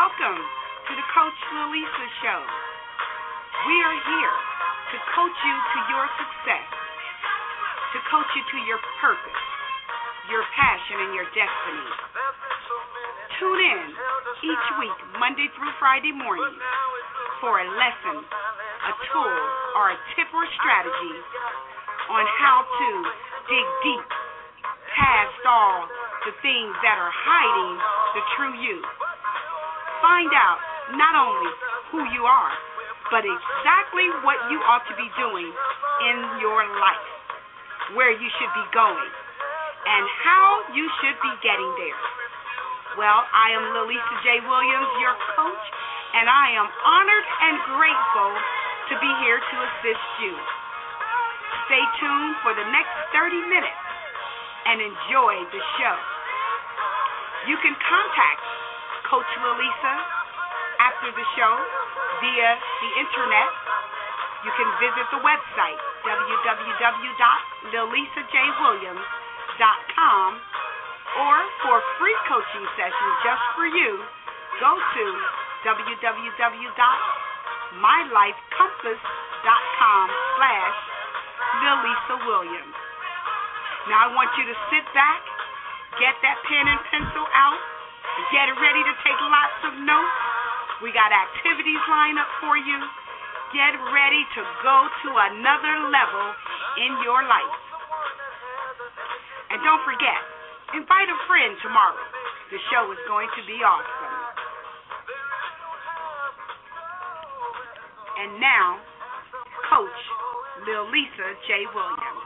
Welcome to the Coach Lalisa Show. We are here to coach you to your success, to coach you to your purpose, your passion, and your destiny. Tune in each week, Monday through Friday morning, for a lesson, a tool, or a tip or strategy on how to dig deep past all the things that are hiding the true you. Find out not only who you are, but exactly what you ought to be doing in your life, where you should be going, and how you should be getting there. Well, I am Lalisa J. Williams, your coach, and I am honored and grateful to be here to assist you. Stay tuned for the next 30 minutes and enjoy the show. You can contact Coach Lalisa after the show via the internet. You can visit the website, www.lalisajwilliams.com, or for free coaching sessions just for you, go to www.mylifecompass.com/Lalisa Williams. Now I want you to sit back, get that pen and pencil out, get ready to take lots of notes. We got activities lined up for you. Get ready to go to another level in your life. And don't forget, invite a friend tomorrow. The show is going to be awesome. And now, Coach Lalisa J. Williams.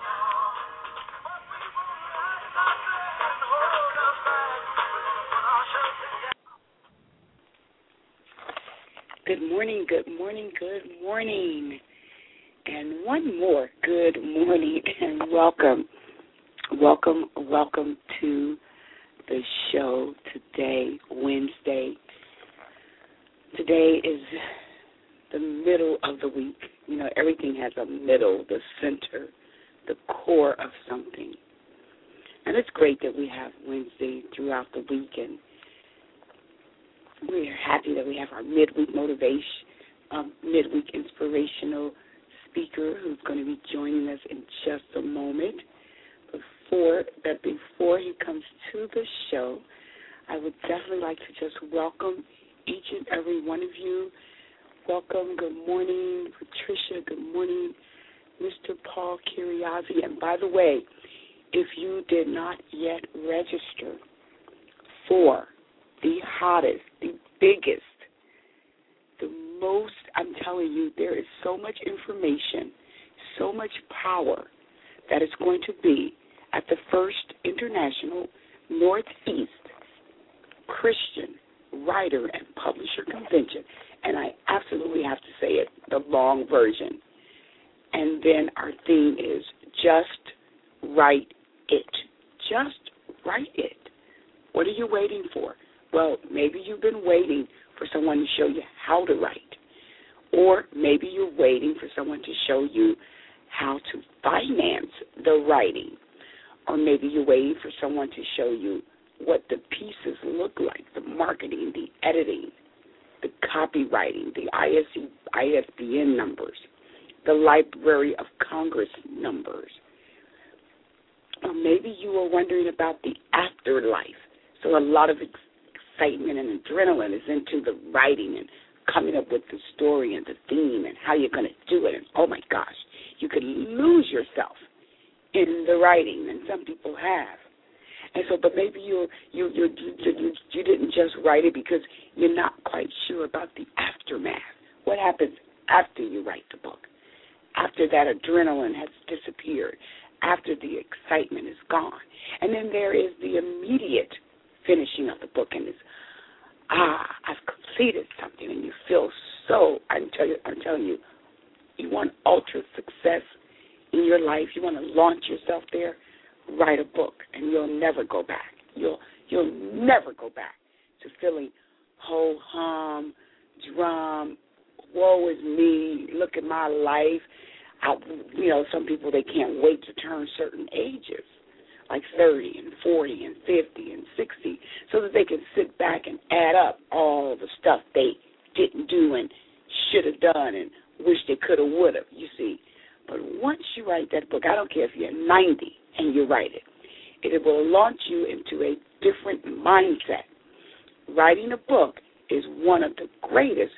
Good morning, good morning, good morning. And one more good morning and welcome. Welcome to the show today, Wednesday. Today is the middle of the week. You know, everything has a middle, the center, the core of something. And it's great that we have Wednesday throughout the week, and we're happy that we have our midweek motivation, midweek inspirational speaker who's going to be joining us in just a moment. Before he comes to the show, I would definitely like to just welcome each and every one of you. Welcome. Good morning, Patricia. Good morning, Mr. Paul Kiriazi. And by the way, if you did not yet register for the hottest, the biggest, the most, I'm telling you, there is so much information, so much power that is going to be at the First International Northeast Christian Writer and Publisher Convention. And I absolutely have to say it, the long version. And then our theme is Just Write It. Just write it. What are you waiting for? Well, maybe you've been waiting for someone to show you how to write. Or maybe you're waiting for someone to show you how to finance the writing. Or maybe you're waiting for someone to show you what the pieces look like, the marketing, the editing, the copywriting, the ISBN numbers, the Library of Congress numbers. Or maybe you are wondering about the afterlife. So a lot of excitement and adrenaline is into the writing and coming up with the story and the theme and how you're going to do it. And oh my gosh, you could lose yourself in the writing, and some people have. And so, but maybe you didn't just write it because you're not quite sure about the aftermath. What happens after you write the book? After that adrenaline has disappeared, after the excitement is gone. And then there is the immediate finishing of the book, and it's, I've completed something, and you feel so, I'm telling you, you want ultra success in your life, you want to launch yourself there, write a book, and you'll never go back. You'll never go back to feeling ho-hum, drum, woe is me, look at my life. Some people, they can't wait to turn certain ages. like 30 and 40 and 50 and 60, so that they can sit back and add up all the stuff they didn't do and should have done and wish they could have, would have, you see. But once you write that book, I don't care if you're 90 and you write it, it will launch you into a different mindset. Writing a book is one of the greatest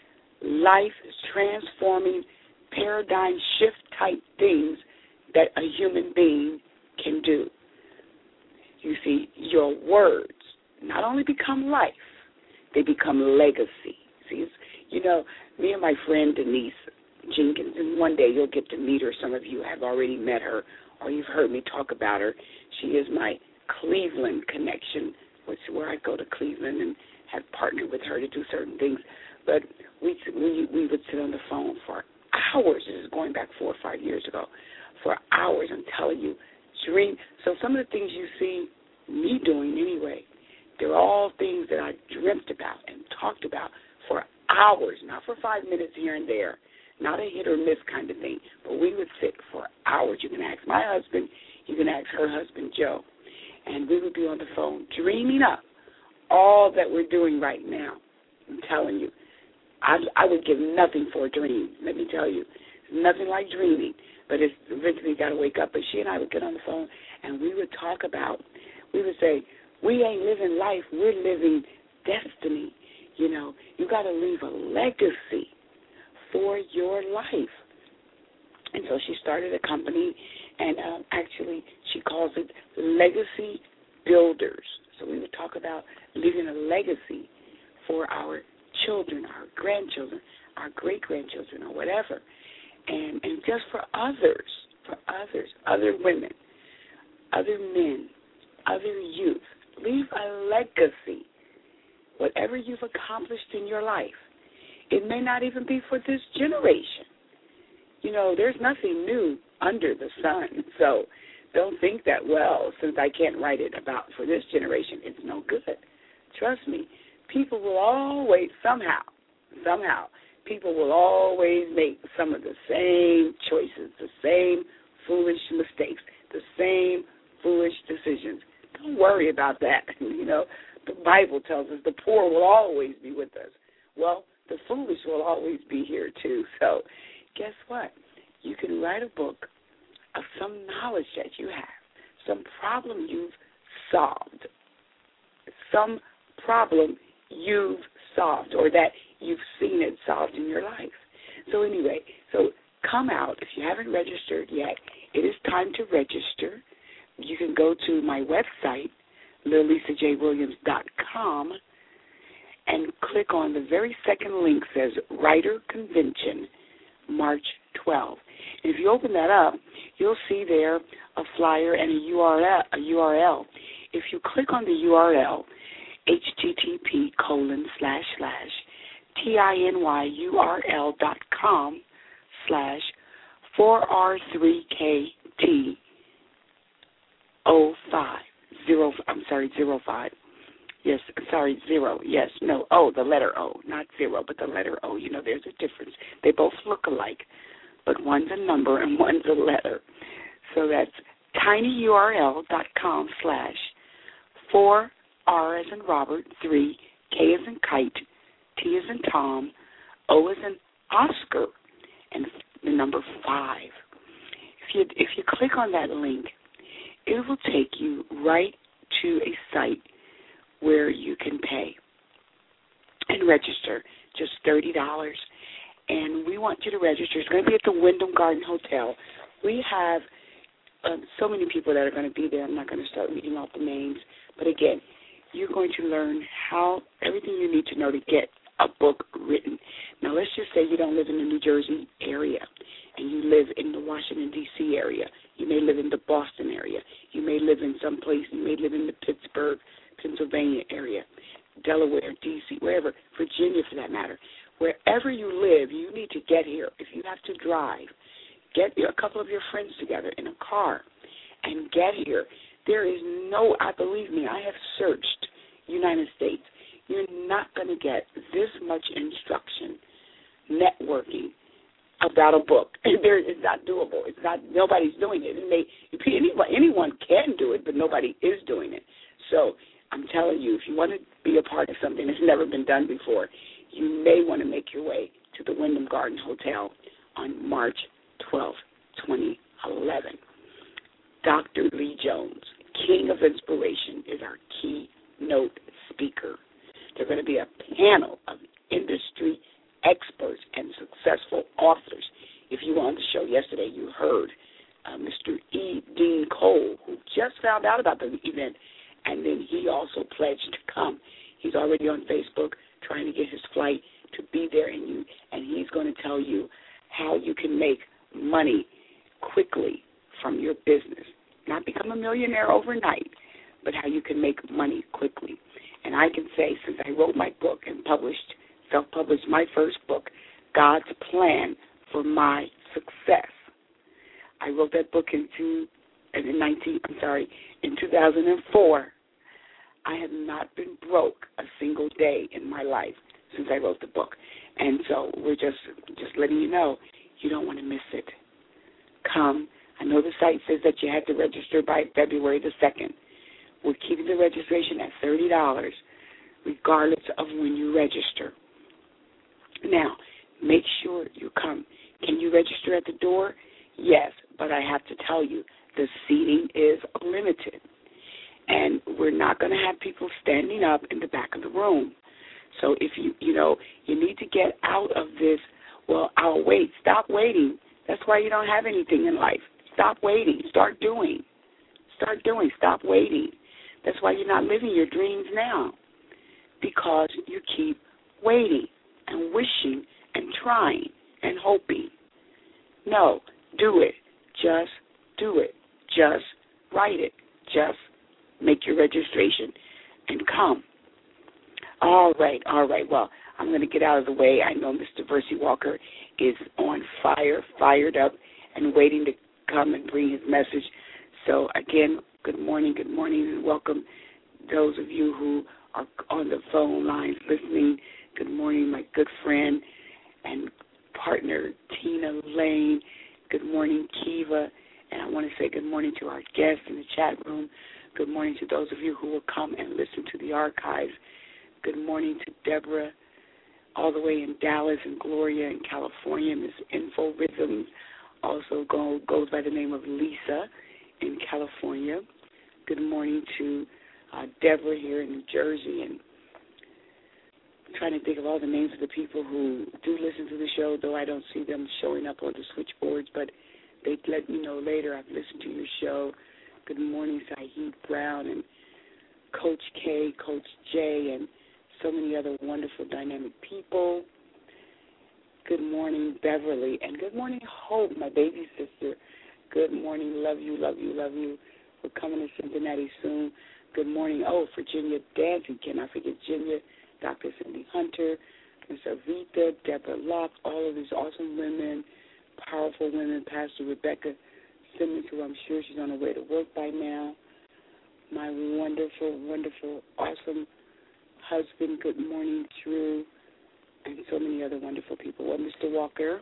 life-transforming, paradigm shift-type things that a human being can do. You see, your words not only become life, they become legacy. See, me and my friend Denise Jenkins, and one day you'll get to meet her. Some of you have already met her, or you've heard me talk about her. She is my Cleveland connection, which is where I go to Cleveland and have partnered with her to do certain things. But we would sit on the phone for hours. This is going back 4 or 5 years ago. For hours, I'm telling you, dream. So some of the things you see me doing anyway, they're all things that I dreamt about and talked about for hours, not for 5 minutes here and there, not a hit or miss kind of thing, but we would sit for hours. You can ask my husband, you can ask her husband, Joe, and we would be on the phone dreaming up all that we're doing right now. I'm telling you, I would give nothing for a dream, let me tell you. Nothing like dreaming, but it's eventually got to wake up. But she and I would get on the phone, and we would talk about, we would say, we ain't living life, we're living destiny. You got to leave a legacy for your life. And so she started a company, and actually she calls it Legacy Builders. So we would talk about leaving a legacy for our children, our grandchildren, our great-grandchildren, or whatever. And just for others, other women, other men, other youth. Leave a legacy. Whatever you've accomplished in your life, it may not even be for this generation. There's nothing new under the sun. So don't think that, well, since I can't write it about for this generation, it's no good. Trust me, people will always, somehow, people will always make some of the same choices, the same foolish mistakes, the same foolish decisions. Don't worry about that. The Bible tells us the poor will always be with us. Well, the foolish will always be here too. So guess what? You can write a book of some knowledge that you have, some problem you've solved, some problem you've solved or that you've seen it solved in your life. So anyway, come out. If you haven't registered yet, it is time to register. You can go to my website, LilLisaJWilliams.com, and click on the very second link says Writer Convention, March 12. And if you open that up, you'll see there a flyer and a URL. If you click on the URL, http://TINYURL.com/4R3K05. Yes, sorry, zero. Yes, no, O, the letter O, not zero, but the letter O. There's a difference. They both look alike, but one's a number and one's a letter. So that's tinyurl.com/4R as in Robert, 3, K as in kite, T as in Tom, O as in Oscar, and the number 5. If you click on that link, it will take you right to a site where you can pay and register, just $30. And we want you to register. It's going to be at the Wyndham Garden Hotel. We have so many people that are going to be there. I'm not going to start reading off the names. But again, you're going to learn everything you need to know to get a book written. Now, let's just say you don't live in the New Jersey area and you live in the Washington, D.C. area. You may live in the Boston area. You may live in some place. You may live in the Pittsburgh, Pennsylvania area, Delaware, D.C., wherever, Virginia for that matter. Wherever you live, you need to get here. If you have to drive, get a couple of your friends together in a car and get here. There is believe me, I have searched United States. You're not going to get this much instruction, networking, about a book. It's not doable. It's not. Nobody's doing it. Anyone can do it, but nobody is doing it. So I'm telling you, if you want to be a part of something that's never been done before, you may want to make your way to the Wyndham Garden Hotel on March 12, 2011. Dr. Lee Jones, King of Inspiration, is our keynote speaker. There's going to be a panel of industry experts and successful authors. If you were on the show yesterday, you heard Mr. E. Dean Cole, who just found out about the event, and then he also pledged to come. He's already on Facebook trying to get his flight to be there, and he's going to tell you how you can make money quickly from your business. Not become a millionaire overnight, but how you can make money quickly. And I can say, since I wrote my book and self-published my first book, God's Plan for My Success. I wrote that book in 2004. I have not been broke a single day in my life since I wrote the book. And so we're just letting you know, you don't want to miss it. Come. I know the site says that you have to register by February the 2nd. We're keeping the registration at $30, regardless of when you register. Now, make sure you come. Can you register at the door? Yes, but I have to tell you, the seating is limited. And we're not going to have people standing up in the back of the room. So if you need to get out of this, well, I'll wait. Stop waiting. That's why you don't have anything in life. Stop waiting. Start doing. Stop waiting. That's why you're not living your dreams now, because you keep waiting and wishing and trying and hoping. No, do it. Just do it. Just write it. Just make your registration and come. All right. Well, I'm going to get out of the way. I know Mr. Versi Walker is on fire, fired up, and waiting to come and bring his message. So, again, good morning, and welcome those of you who are on the phone lines listening. Good morning, my good friend and partner, Tina Lane. Good morning, Kiva. And I want to say good morning to our guests in the chat room. Good morning to those of you who will come and listen to the archives. Good morning to Deborah, all the way in Dallas, and Gloria in California. Miss Info Rhythms also goes by the name of Lisa in California. Good morning to Deborah here in New Jersey, and I'm trying to think of all the names of the people who do listen to the show, though I don't see them showing up on the switchboards, but they let me know later. I've listened to your show. Good morning, Saheed Brown and Coach K, Coach J, and so many other wonderful, dynamic people. Good morning, Beverly, and good morning, Hope, my baby sister. Good morning, love you. We're coming to Cincinnati soon. Good morning, Virginia Dancing. Cannot forget Virginia, Dr. Cindy Hunter, Ms. Avita, Deborah Locke, all of these awesome women, powerful women, Pastor Rebecca Simmons, who I'm sure she's on her way to work by now. My wonderful, wonderful, awesome husband, good morning, Drew, and so many other wonderful people. Well, Mr. Walker,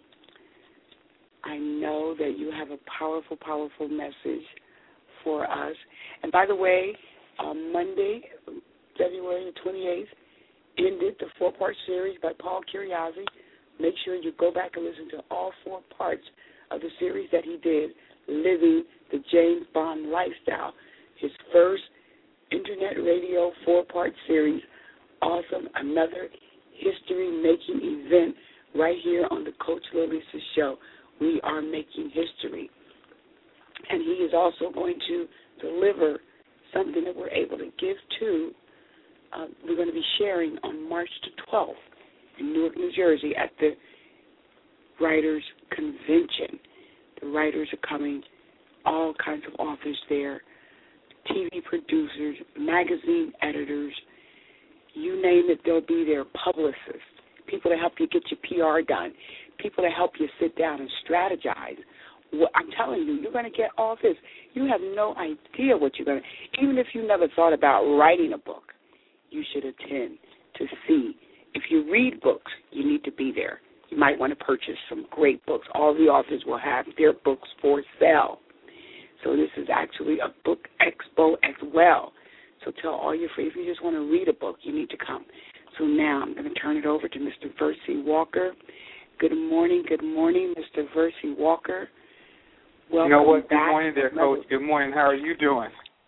I know that you have a powerful, powerful message for us. And by the way, Monday, February the 28th, ended the 4-part series by Paul Curiazzi. Make sure you go back and listen to all 4 parts of the series that he did, Living the James Bond Lifestyle, his first internet radio 4-part series. Awesome. Another history-making event right here on the Coach Lolisa Show. We are making history. And he is also going to deliver something that we're able to give to. We're going to be sharing on March the 12th in Newark, New Jersey at the Writers' Convention. The writers are coming, all kinds of authors there, TV producers, magazine editors, you name it, they'll be there, publicists, people to help you get your PR done, people to help you sit down and strategize. Well, I'm telling you, you're going to get all this. You have no idea what you're going to, even if you never thought about writing a book, you should attend to see. If you read books, you need to be there. you might want to purchase some great books. All the authors will have their books for sale. So this is actually a book expo as well. So tell all your friends, if you just want to read a book, you need to come. So now I'm going to turn it over to Mr. Versi Walker. Good morning, Mr. Versi Walker. Welcome. You know what? Good back. morning there, Coach. Good morning. How are you doing?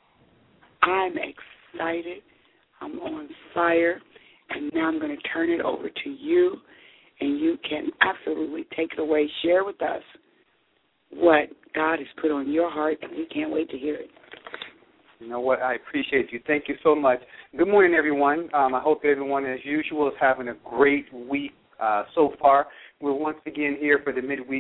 I'm excited. I'm on fire. And now I'm going to turn it over to you, and you can absolutely take it away. Share with us what God has put on your heart, and we can't wait to hear it. You know what? I appreciate you. Thank you so much. Good morning, everyone. I hope everyone, as usual, is having a great week so far. We're once again here for the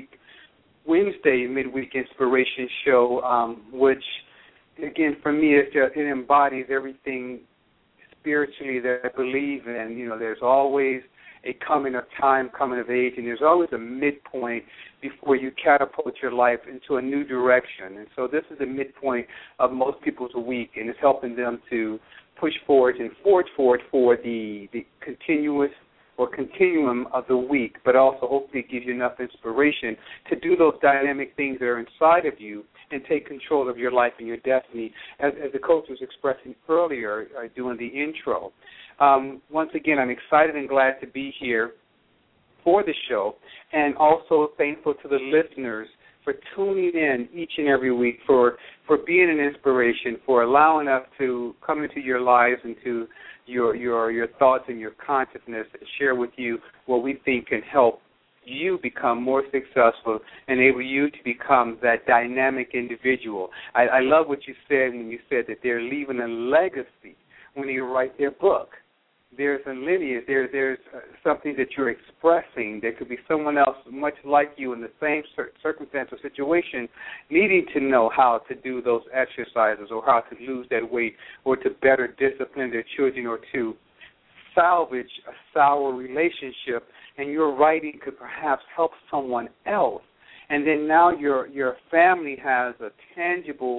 Wednesday Midweek Inspiration Show, which, again, for me, it embodies everything spiritually that I believe in. You know, there's always a coming of time, coming of age, and there's always a midpoint before you catapult your life into a new direction. And so this is the midpoint of most people's week, and it's helping them to push forward and forge forward for the continuous or continuum of the week, but also hopefully gives you enough inspiration to do those dynamic things that are inside of you and take control of your life and your destiny, as the coach was expressing earlier during the intro. Once again, I'm excited and glad to be here for the show, and also thankful to the listeners for tuning in each and every week, for being an inspiration, for allowing us to come into your lives and to your thoughts and your consciousness and share with you what we think can help you become more successful, enable you to become that dynamic individual. I love what you said when you said that they're leaving a legacy when they write their book. There's a lineage, there's something that you're expressing. There could be someone else much like you in the same circumstance or situation needing to know how to do those exercises or how to lose that weight or to better discipline their children or to salvage a sour relationship, and your writing could perhaps help someone else. And then now your family has a tangible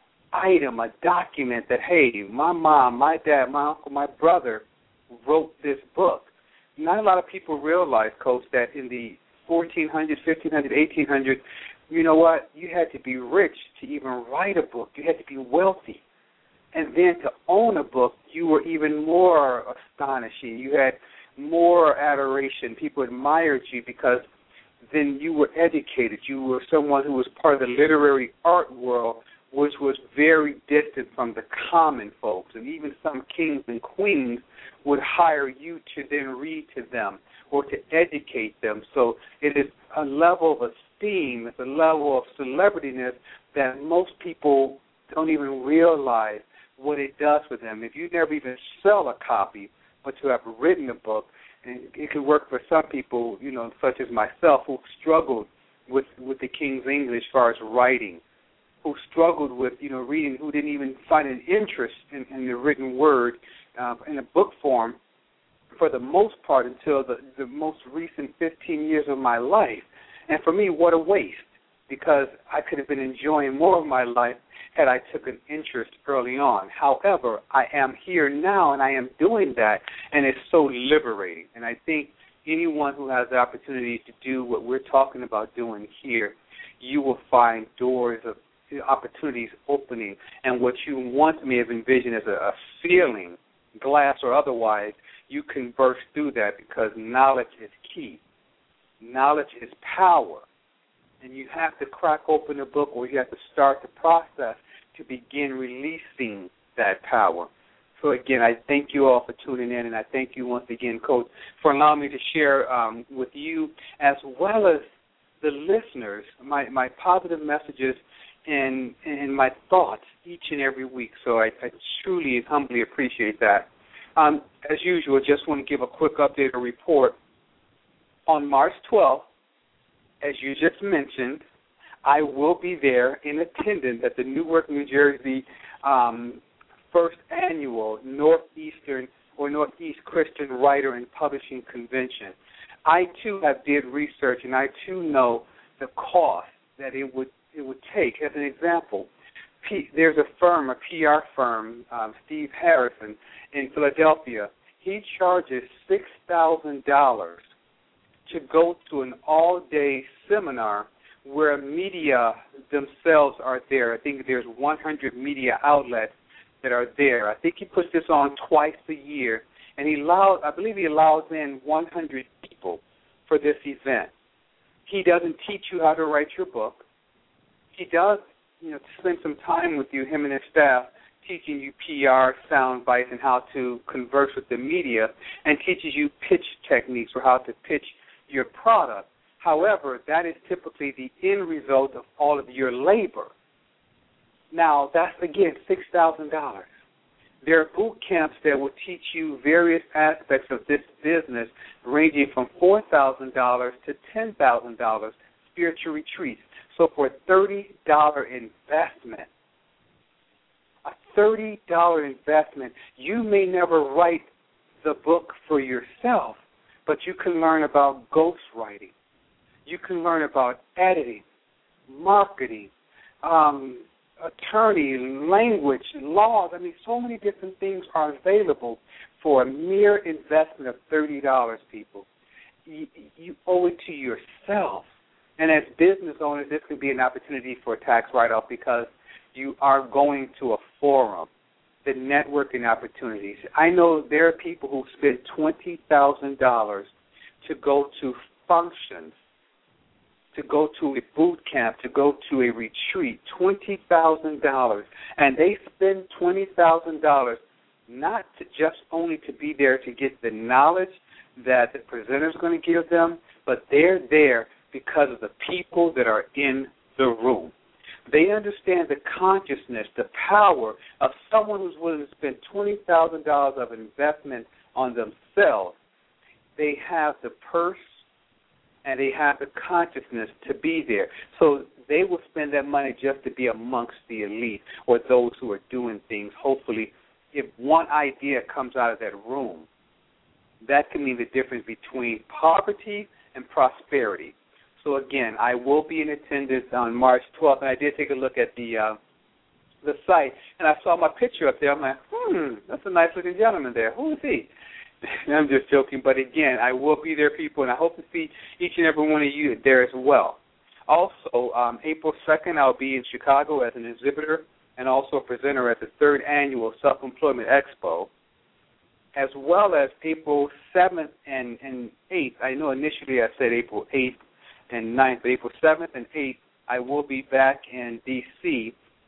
item, a document that, hey, my mom, my dad, my uncle, my brother wrote this book. Not a lot of people realize, Coach, that in the 1400s, 1500s, 1800s, you know what? You had to be rich to even write a book. You had to be wealthy. And then to own a book, you were even more astonishing. You had more adoration. People admired you because then you were educated. You were someone who was part of the literary art world, which was very distant from the common folks. And even some kings and queens would hire you to then read to them or to educate them. So it is a level of esteem, it's a level of celebrityness that most people don't even realize what it does for them. If you never even sell a copy, but to have written a book, and it can work for some people, you know, such as myself, who struggled with the King's English as far as writing, who struggled with, you know, reading, who didn't even find an interest in the written word in a book form for the most part until the most recent 15 years of my life. And for me, what a waste, because I could have been enjoying more of my life had I took an interest early on. However, I am here now, and I am doing that, and it's so liberating. And I think anyone who has the opportunity to do what we're talking about doing here, you will find doors of opportunities opening, and what you once may have envisioned as a ceiling, glass or otherwise, you can burst through that because knowledge is key. Knowledge is power. And you have to crack open a book, or you have to start the process to begin releasing that power. So, again, I thank you all for tuning in, and I thank you once again, Coach, for allowing me to share with you as well as the listeners my positive messages and my thoughts each and every week. So I truly and humbly appreciate that. As usual, just want to give a quick update or report. On March 12th, as you just mentioned, I will be there in attendance at the Newark, New Jersey first annual Northeast Christian Writer and Publishing Convention. I, too, did research, and I, too, know the cost that it would take. As an example, there's a firm, a PR firm, Steve Harrison in Philadelphia. He charges $6,000 to go to an all-day seminar where media themselves are there. I think there's 100 media outlets that are there. I think he puts this on twice a year, and I believe he allows in 100 people for this event. He doesn't teach you how to write your book. He does, spend some time with you, him and his staff, teaching you PR, sound bites, and how to converse with the media, and teaches you pitch techniques or how to pitch your product. However, that is typically the end result of all of your labor. Now, that's, again, $6,000. There are boot camps that will teach you various aspects of this business, ranging from $4,000 to $10,000, spiritual retreats. So for a $30 investment, you may never write the book for yourself, but you can learn about ghostwriting. You can learn about editing, marketing, attorney, language, laws. I mean, so many different things are available for a mere investment of $30, people. You owe it to yourself. And as business owners, this could be an opportunity for a tax write-off because you are going to a forum, the networking opportunities. I know there are people who spend $20,000 to go to functions, to go to a boot camp, to go to a retreat, $20,000. And they spend $20,000 not to just only to be there to get the knowledge that the presenter is going to give them, but they're there because of the people that are in the room. They understand the consciousness, the power of someone who's willing to spend $20,000 of investment on themselves. They have the purse and they have the consciousness to be there. So they will spend that money just to be amongst the elite or those who are doing things. Hopefully, if one idea comes out of that room, that can mean the difference between poverty and prosperity. So, again, I will be in attendance on March 12th, and I did take a look at the site, and I saw my picture up there. I'm like, that's a nice-looking gentleman there. Who is he? I'm just joking, but, again, I will be there, people, and I hope to see each and every one of you there as well. Also, April 2nd, I'll be in Chicago as an exhibitor and also a presenter at the 3rd Annual Self-Employment Expo, as well as April 7th and 8th. I know initially I said April 8th and 9th, but April 7th and 8th, I will be back in D.C.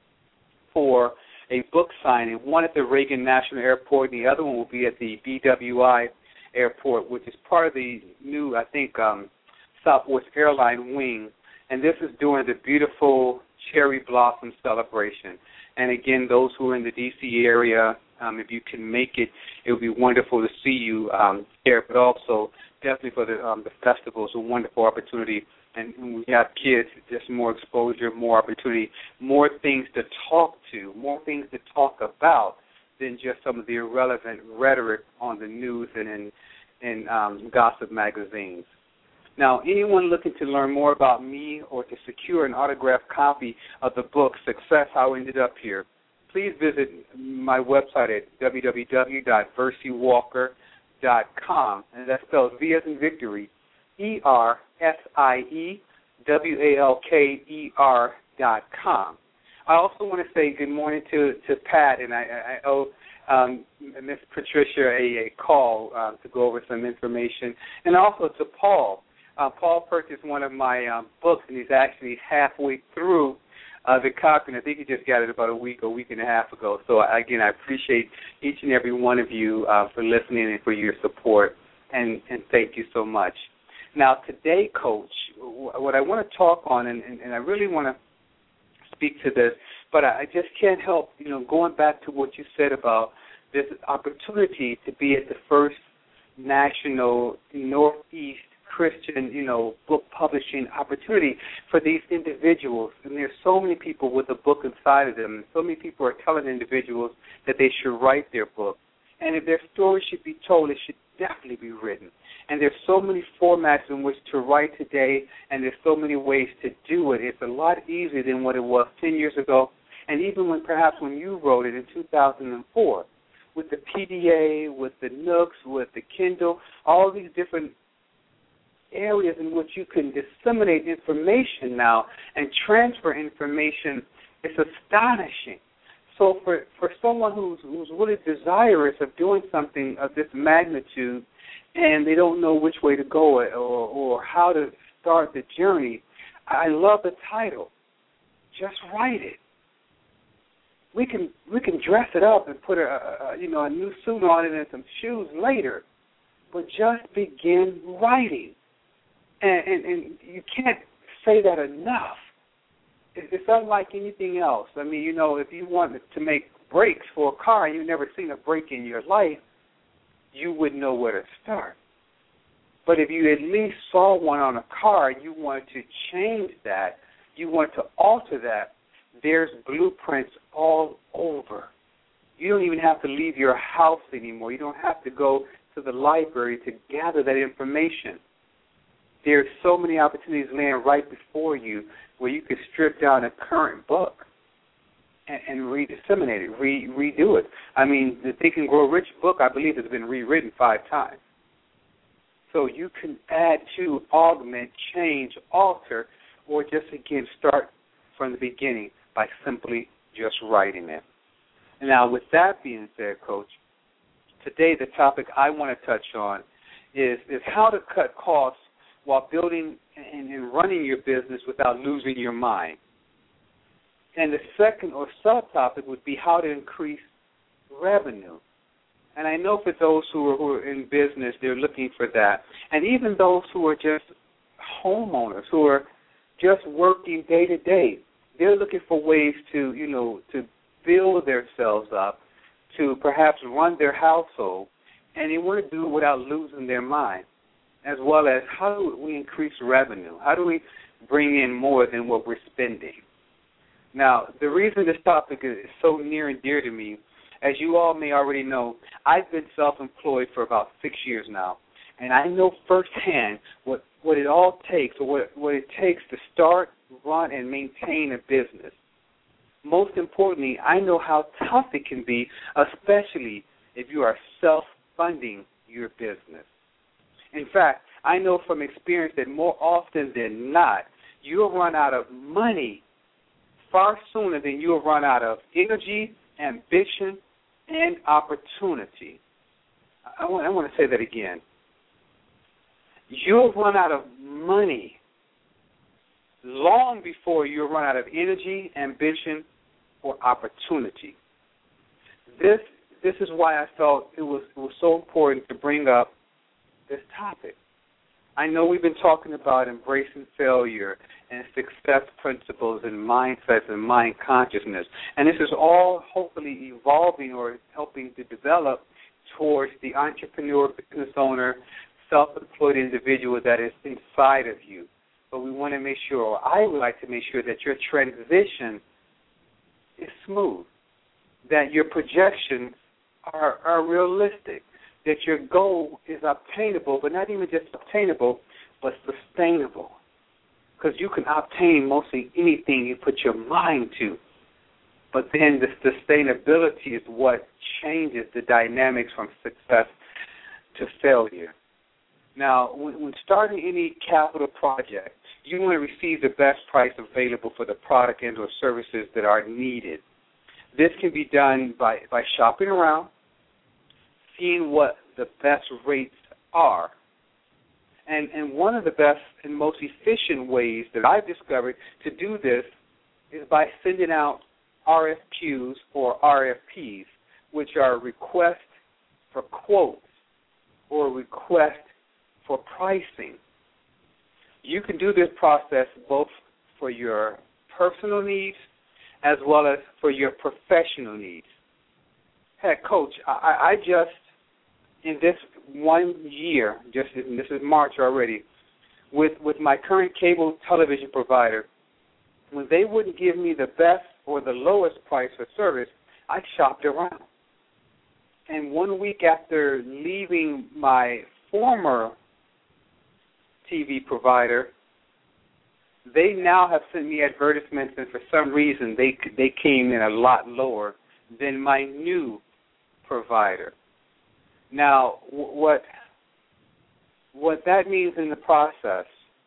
for a book signing, one at the Reagan National Airport, and the other one will be at the BWI Airport, which is part of the new, I think, Southwest Airline wing, and this is during the beautiful cherry blossom celebration. And again, those who are in the D.C. area, if you can make it, it would be wonderful to see you there, but also definitely for the festival. It's a wonderful opportunity. And when we have kids, just more exposure, more opportunity, more things to talk to, more things to talk about than just some of the irrelevant rhetoric on the news and in gossip magazines. Now, anyone looking to learn more about me or to secure an autographed copy of the book, Success, How I Ended Up Here, please visit my website at www.versiewalker.com, and that spells V as in victory, ERSIEWALKER.com. I also want to say good morning to Pat, and I owe Miss Patricia a call to go over some information, and also to Paul. Paul purchased one of my books, and he's actually halfway through the copy, and I think he just got it about a week and a half ago. So, again, I appreciate each and every one of you for listening and for your support, and thank you so much. Now, today, Coach, what I want to talk on, and I really want to speak to this, but I just can't help, going back to what you said about this opportunity to be at the first national Northeast Christian, book publishing opportunity for these individuals. And there's so many people with a book inside of them, and so many people are telling individuals that they should write their book. And if their story should be told, it should definitely be written. And there's so many formats in which to write today, and there's so many ways to do it. It's a lot easier than what it was 10 years ago, and even when you wrote it in 2004, with the PDA, with the Nooks, with the Kindle, all these different areas in which you can disseminate information now and transfer information is astonishing. So for someone who's really desirous of doing something of this magnitude and they don't know which way to go or how to start the journey, I love the title. Just write it. We can dress it up and put a new suit on it and some shoes later, but just begin writing. And you can't say that enough. It's unlike anything else. I mean, if you wanted to make brakes for a car and you've never seen a brake in your life, you wouldn't know where to start. But if you at least saw one on a car and you wanted to change that, you want to alter that, there's blueprints all over. You don't even have to leave your house anymore. You don't have to go to the library to gather that information. There's so many opportunities laying right before you where you could strip down a current book and re-disseminate it, redo it. I mean, the Think and Grow Rich book, I believe, has been rewritten 5 times. So you can add to, augment, change, alter, or just, again, start from the beginning by simply just writing it. And now, with that being said, Coach, today the topic I want to touch on is how to cut costs while building and running your business without losing your mind. And the second or subtopic would be how to increase revenue. And I know for those who are in business, they're looking for that. And even those who are just homeowners, who are just working day to day, they're looking for ways to build themselves up, to perhaps run their household, and they want to do it without losing their mind, as well as how do we increase revenue? How do we bring in more than what we're spending? Now, the reason this topic is so near and dear to me, as you all may already know, I've been self-employed for about 6 years now, and I know firsthand what it all takes, or what it takes to start, run, and maintain a business. Most importantly, I know how tough it can be, especially if you are self-funding your business. In fact, I know from experience that more often than not, you'll run out of money far sooner than you'll run out of energy, ambition, and opportunity. I want to say that again. You'll run out of money long before you'll run out of energy, ambition, or opportunity. This is why I felt it was so important to bring up this topic. I know we've been talking about embracing failure and success principles and mindsets and mind consciousness, and this is all hopefully evolving or helping to develop towards the entrepreneur, business owner, self-employed individual that is inside of you. But we want to make sure, or I would like to make sure, that your transition is smooth, that your projections are realistic, that your goal is obtainable, but not even just obtainable, but sustainable. Because you can obtain mostly anything you put your mind to. But then the sustainability is what changes the dynamics from success to failure. Now, when starting any capital project, you want to receive the best price available for the product and or services that are needed. This can be done by shopping around, seeing what the best rates are. And one of the best and most efficient ways that I've discovered to do this is by sending out RFQs or RFPs, which are requests for quotes or requests for pricing. You can do this process both for your personal needs as well as for your professional needs. Heck, Coach, I just, in this 1 year, this is March already, with my current cable television provider, when they wouldn't give me the best or the lowest price for service, I shopped around. And 1 week after leaving my former TV provider, they now have sent me advertisements, and for some reason they came in a lot lower than my new provider. Now, what what that means in the process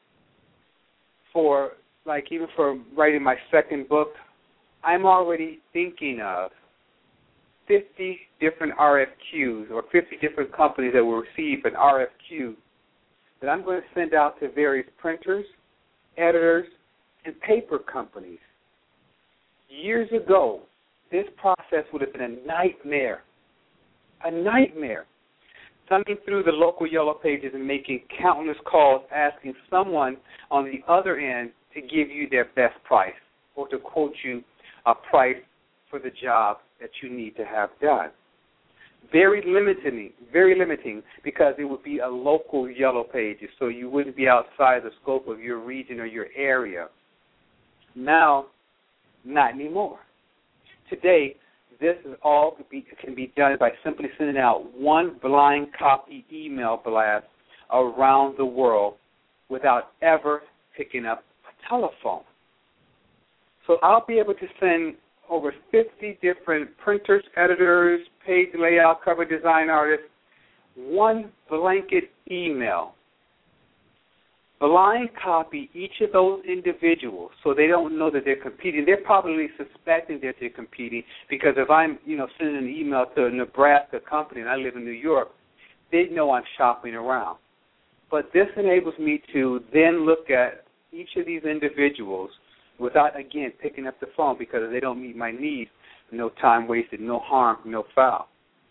for, like, even for writing my second book, I'm already thinking of 50 different RFQs or 50 different companies that will receive an RFQ that I'm going to send out to various printers, editors, and paper companies. Years ago, this process would have been a nightmare. A nightmare. Thumbing through the local Yellow Pages and making countless calls asking someone on the other end to give you their best price or to quote you a price for the job that you need to have done. Very limiting because it would be a local Yellow Pages, so you wouldn't be outside the scope of your region or your area. Now, not anymore. Today, this is all can be done by simply sending out one blind copy email blast around the world without ever picking up a telephone. So I'll be able to send over 50 different printers, editors, page layout, cover design artists, one blanket email. Blind copy each of those individuals so they don't know that they're competing. They're probably suspecting that they're competing because if I'm, sending an email to a Nebraska company and I live in New York, they know I'm shopping around. But this enables me to then look at each of these individuals without, again, picking up the phone because they don't meet my needs. No time wasted, no harm, no foul.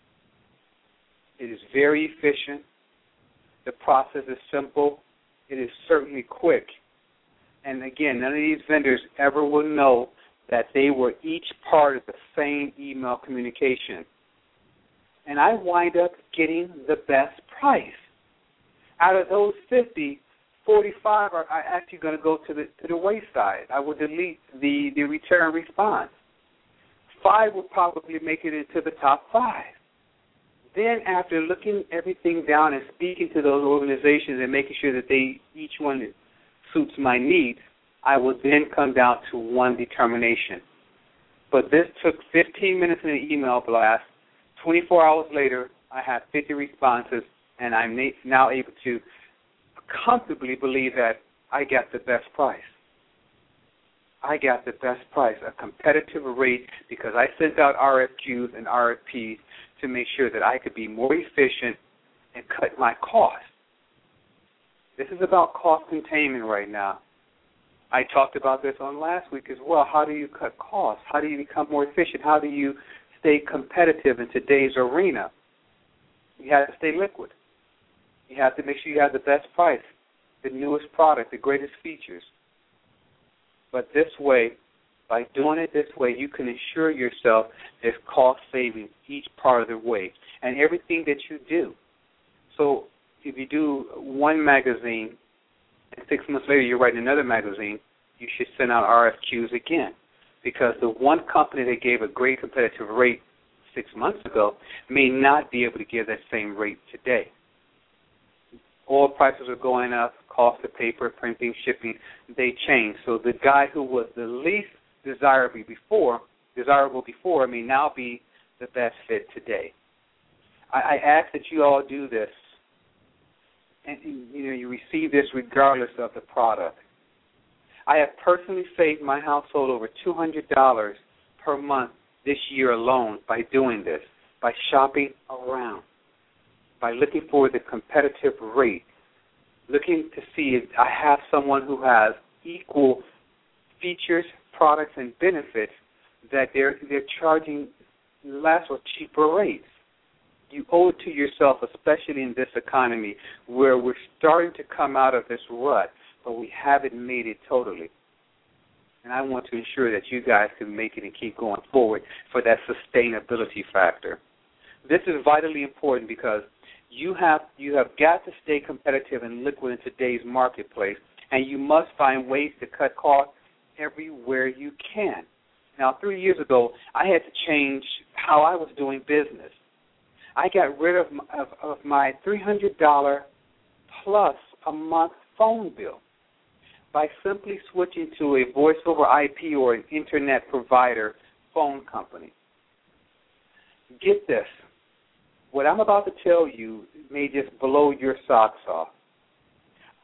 It is very efficient. The process is simple. It is certainly quick. And, again, none of these vendors ever will know that they were each part of the same email communication. And I wind up getting the best price. Out of those 50, 45 are actually going to go to the wayside. I will delete the return response. 5 will probably make it into the top 5. Then after looking everything down and speaking to those organizations and making sure that each one suits my needs, I will then come down to one determination. But this took 15 minutes in an email blast. 24 hours later, I have 50 responses, and I'm now able to comfortably believe that I got the best price. I got the best price, a competitive rate, because I sent out RFQs and RFPs to make sure that I could be more efficient and cut my costs. This is about cost containment right now. I talked about this on last week as well. How do you cut costs? How do you become more efficient? How do you stay competitive in today's arena? You have to stay liquid. You have to make sure you have the best price, the newest product, the greatest features. But this way, by doing it this way, you can ensure yourself there's cost savings each part of the way and everything that you do. So if you do one magazine and 6 months later you're writing another magazine, you should send out RFQs again because the one company that gave a great competitive rate 6 months ago may not be able to give that same rate today. Oil prices are going up, cost of paper, printing, shipping, they change. So the guy who was the least desirable before may now be the best fit today. I ask that you all do this, and you receive this regardless of the product. I have personally saved my household over $200 per month this year alone by doing this, by shopping around, by looking for the competitive rate, looking to see if I have someone who has equal features, products, and benefits that they're charging less or cheaper rates. You owe it to yourself, especially in this economy where we're starting to come out of this rut, but we haven't made it totally. And I want to ensure that you guys can make it and keep going forward for that sustainability factor. This is vitally important because you have got to stay competitive and liquid in today's marketplace, and you must find ways to cut costs everywhere you can. Now, 3 years ago, I had to change how I was doing business. I got rid of my $300 plus a month phone bill by simply switching to a voice over IP or an internet provider phone company. Get this. What I'm about to tell you may just blow your socks off.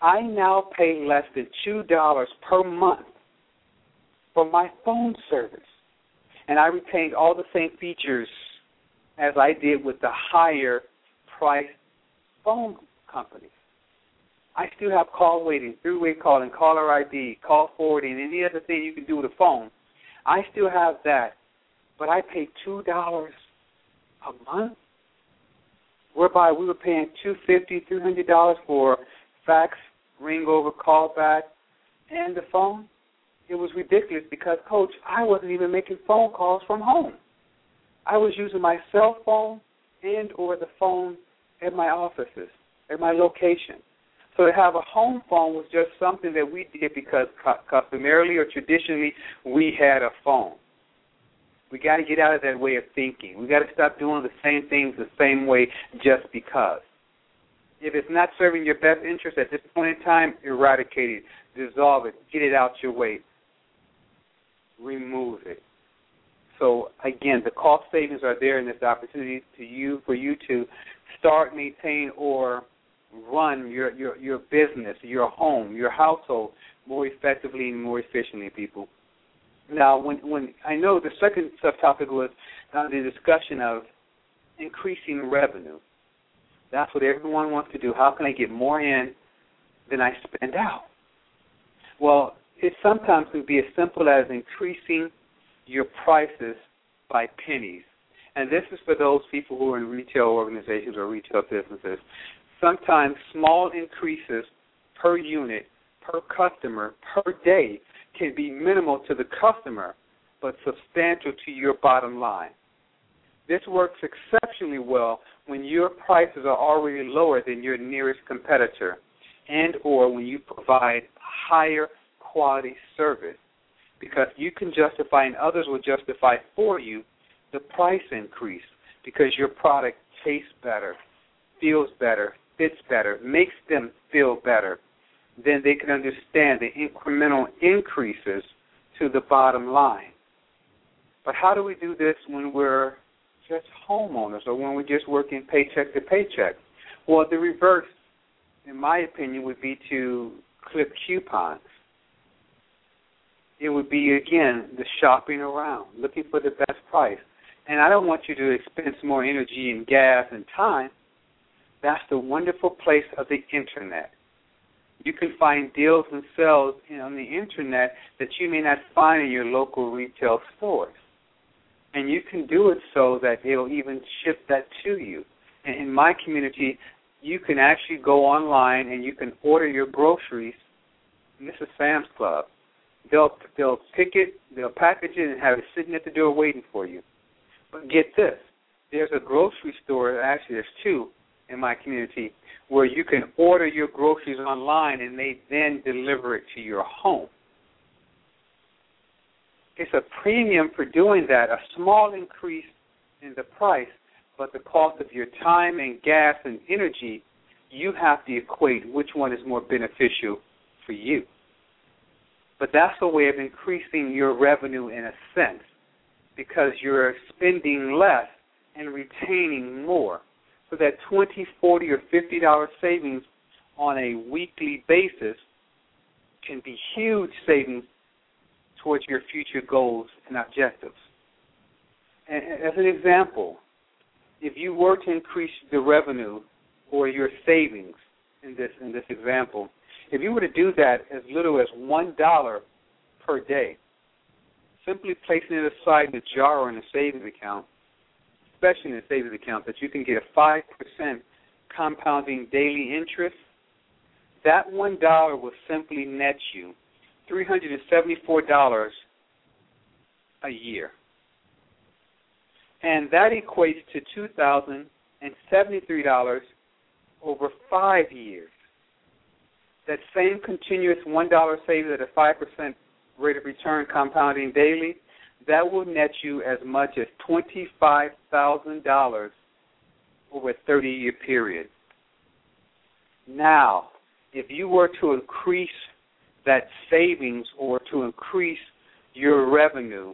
I now pay less than $2 per month for my phone service. And I retained all the same features as I did with the higher priced phone companies. I still have call waiting, three-way calling, caller ID, call forwarding, any other thing you can do with a phone. I still have that, but I pay $2 a month, whereby we were paying $250, $300 for fax, ring over, call back, and the phone. It was ridiculous because, Coach, I wasn't even making phone calls from home. I was using my cell phone and or the phone at my offices, at my location. So to have a home phone was just something that we did because customarily or traditionally we had a phone. We got to get out of that way of thinking. We got to stop doing the same things the same way just because. If it's not serving your best interest at this point in time, eradicate it, dissolve it, get it out your way, remove it. So again, the cost savings are there in this opportunity for you to start, maintain, or run your business, your home, your household more effectively and more efficiently, people. Now, when I know the second subtopic was the discussion of increasing revenue. That's what everyone wants to do. How can I get more in than I spend out? Well, it sometimes can be as simple as increasing your prices by pennies. And this is for those people who are in retail organizations or retail businesses. Sometimes small increases per unit, per customer, per day can be minimal to the customer, but substantial to your bottom line. This works exceptionally well when your prices are already lower than your nearest competitor and or when you provide higher quality service, because you can justify and others will justify for you the price increase because your product tastes better, feels better, fits better, makes them feel better. Then they can understand the incremental increases to the bottom line. But how do we do this when we're just homeowners or when we're just working paycheck to paycheck? Well, the reverse, in my opinion, would be to clip coupons. It would be, again, the shopping around, looking for the best price. And I don't want you to expend more energy and gas and time. That's the wonderful place of the Internet. You can find deals and sales on the Internet that you may not find in your local retail stores. And you can do it so that they'll even ship that to you. And in my community, you can actually go online and you can order your groceries. And this is Sam's Club. They'll pick it, they'll package it, and have it sitting at the door waiting for you. But get this, there's a grocery store, actually there's two in my community, where you can order your groceries online and they then deliver it to your home. It's a premium for doing that, a small increase in the price, but the cost of your time and gas and energy, you have to equate which one is more beneficial for you. But that's a way of increasing your revenue in a sense, because you're spending less and retaining more. So that $20, $40, or $50 savings on a weekly basis can be huge savings towards your future goals and objectives. And as an example, if you were to increase the revenue or your savings in this example, if you were to do that as little as $1 per day, simply placing it aside in a jar or in a savings account, especially in a savings account, that you can get a 5% compounding daily interest, that $1 will simply net you $374 a year. And that equates to $2,073 over 5 years. That same continuous $1 savings at a 5% rate of return compounding daily, that will net you as much as $25,000 over a 30-year period. Now, if you were to increase that savings or to increase your revenue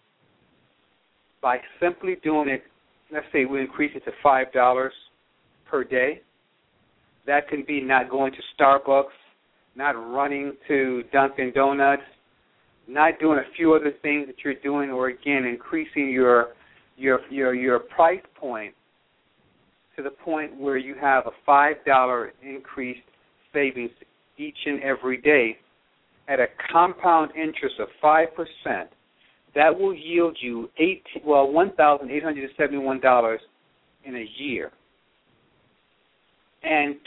by simply doing it, let's say we increase it to $5 per day, that can be not going to Starbucks not running to Dunkin' Donuts, not doing a few other things that you're doing, or again increasing your price point to the point where you have a $5 increased savings each and every day at a compound interest of 5%, that will yield you $1,871 in a year, and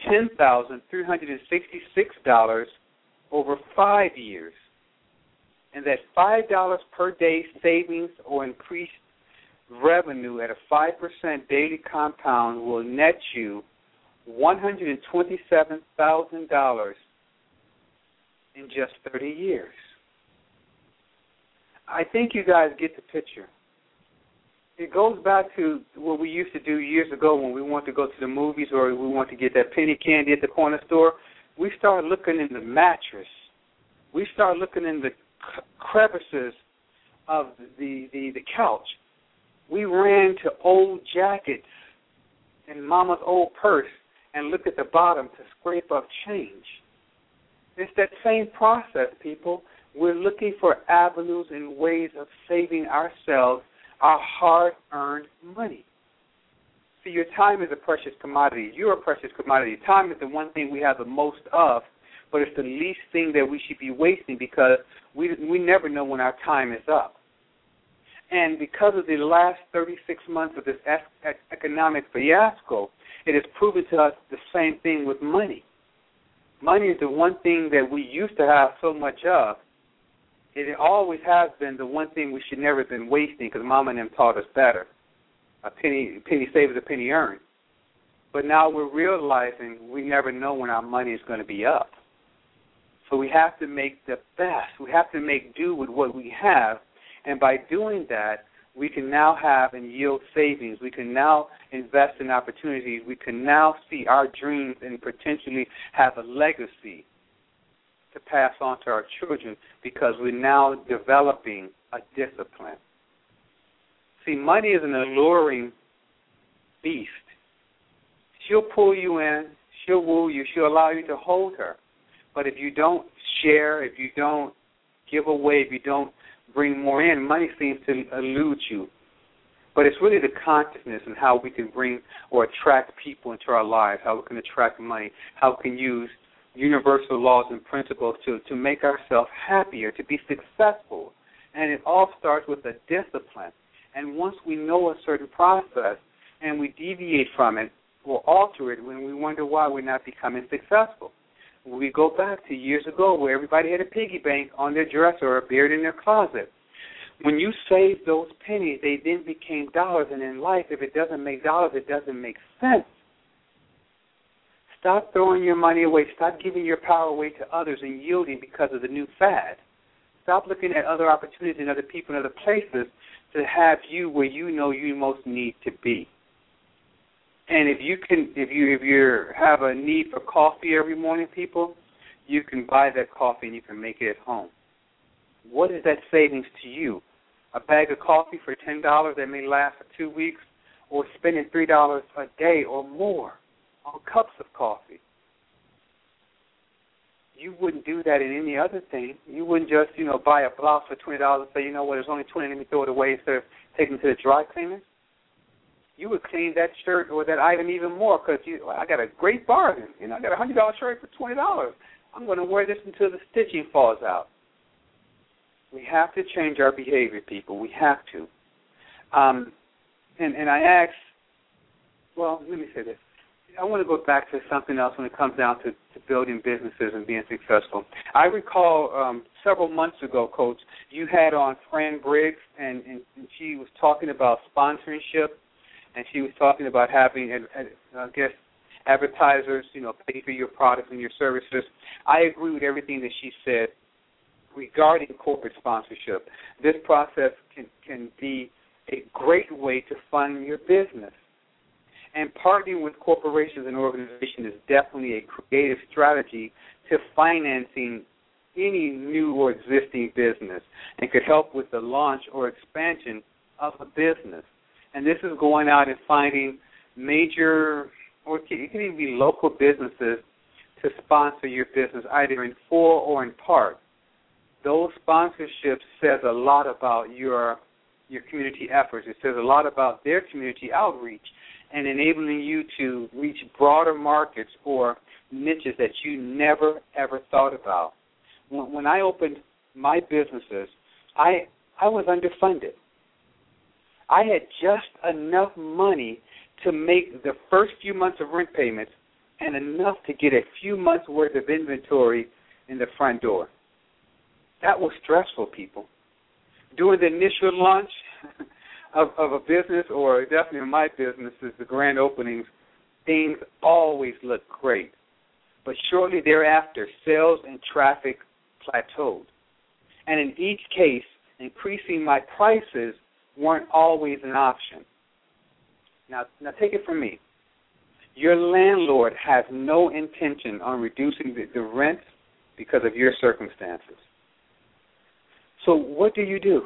$10,366 over 5 years. And that $5 per day savings or increased revenue at a 5% daily compound will net you $127,000 in just 30 years. I think you guys get the picture. It goes back to what we used to do years ago when we wanted to go to the movies or we wanted to get that penny candy at the corner store. We started looking in the mattress. We started looking in the crevices of the couch. We ran to old jackets and Mama's old purse and looked at the bottom to scrape up change. It's that same process, people. We're looking for avenues and ways of saving ourselves our hard-earned money. See, your time is a precious commodity. You're a precious commodity. Time is the one thing we have the most of, but it's the least thing that we should be wasting because we never know when our time is up. And because of the last 36 months of this economic fiasco, it has proven to us the same thing with money. Money is the one thing that we used to have so much of. It always has been the one thing we should never have been wasting because Mama and them taught us better. A penny saved is a penny earned. But now we're realizing we never know when our money is going to be up. So we have to make the best. We have to make do with what we have. And by doing that, we can now have and yield savings. We can now invest in opportunities. We can now see our dreams and potentially have a legacy to pass on to our children because we're now developing a discipline. See, money is an alluring beast. She'll pull you in, she'll woo you, she'll allow you to hold her. But if you don't share, if you don't give away, if you don't bring more in, money seems to elude you. But it's really the consciousness and how we can bring or attract people into our lives, how we can attract money, how we can use universal laws and principles to make ourselves happier, to be successful. And it all starts with a discipline. And once we know a certain process and we deviate from it or alter it when we wonder why we're not becoming successful. We go back to years ago where everybody had a piggy bank on their dresser or buried in their closet. When you save those pennies, they then became dollars. And in life, if it doesn't make dollars, it doesn't make sense. Stop throwing your money away. Stop giving your power away to others and yielding because of the new fad. Stop looking at other opportunities and other people and other places to have you where you know you most need to be. And if you have a need for coffee every morning, people, you can buy that coffee and you can make it at home. What is that savings to you? A bag of coffee for $10 that may last for 2 weeks, or spending $3 a day or more on cups of coffee. You wouldn't do that in any other thing. You wouldn't just, buy a blouse for $20 and say, you know what, there's only 20, let me throw it away instead of taking it to the dry cleaners. You would clean that shirt or that item even more because I got a great bargain. I got a $100 shirt for $20. I'm going to wear this until the stitching falls out. We have to change our behavior, people. We have to. And I ask, well, let me say this. I want to go back to something else when it comes down to building businesses and being successful. I recall several months ago, Coach, you had on Fran Briggs, and she was talking about sponsorship, and she was talking about having, advertisers, pay for your products and your services. I agree with everything that she said regarding corporate sponsorship. This process can be a great way to fund your business. And partnering with corporations and organizations is definitely a creative strategy to financing any new or existing business and could help with the launch or expansion of a business. And this is going out and finding major, or it can even be local businesses to sponsor your business, either in full or in part. Those sponsorships says a lot about your community efforts. It says a lot about their community outreach and enabling you to reach broader markets or niches that you never, ever thought about. When I opened my businesses, I was underfunded. I had just enough money to make the first few months of rent payments and enough to get a few months' worth of inventory in the front door. That was stressful, people. During the initial launch of a business, or definitely in my businesses, the grand openings, things always look great. But shortly thereafter, sales and traffic plateaued. And in each case, increasing my prices weren't always an option. Now take it from me. Your landlord has no intention on reducing the rent because of your circumstances. So what do?